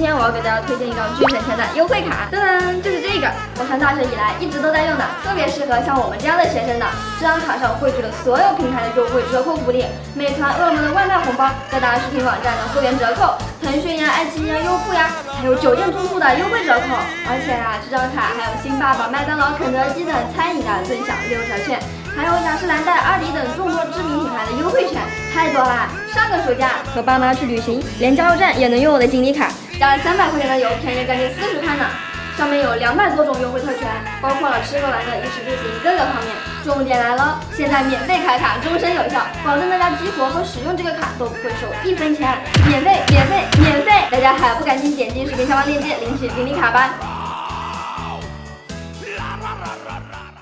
天我要给大家推荐一张巨省钱的优惠卡，噔噔，就是这个，我上大学以来一直都在用的，特别适合像我们这样的学生的。这张卡上汇聚了所有品牌的优惠折扣福利，美团、饿了么的外卖红包，各大视频网站的会员折扣，腾讯呀、爱奇艺呀、优酷呀，还有酒店住宿的优惠折扣。而且啊，这张卡还有星爸爸、麦当劳、肯德基等餐饮的尊享6折券。还有雅诗兰黛、阿迪等众多知名品牌的优惠券，太多啦！上个暑假和爸妈去旅行，连加油站也能用我的锦鲤卡，加了300块钱的油，便宜将近40块呢。上面有200多种优惠特权，包括了吃喝玩乐、衣食住行各个方面。重点来了，现在免费开卡，终身有效，保证大家激活和使用这个卡都不会收1分钱，免费！大家还不赶紧点击视频下方链接领取锦鲤卡吧！